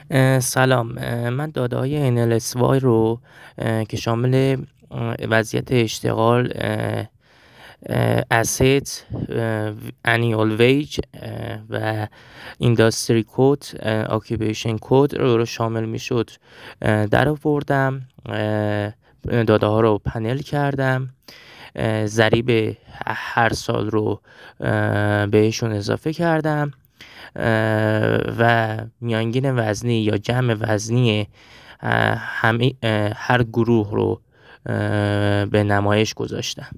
سلام. من داده‌های NLSY رو که شامل وضعیت اشتغال، asset، annual wage و industry code، occupation code رو شامل میشد در آوردم. داده‌ها رو پنل کردم، ضریب هر سال رو بهشون اضافه کردم و میانگین وزنی یا جمع وزنی هر گروه رو به نمایش گذاشتم.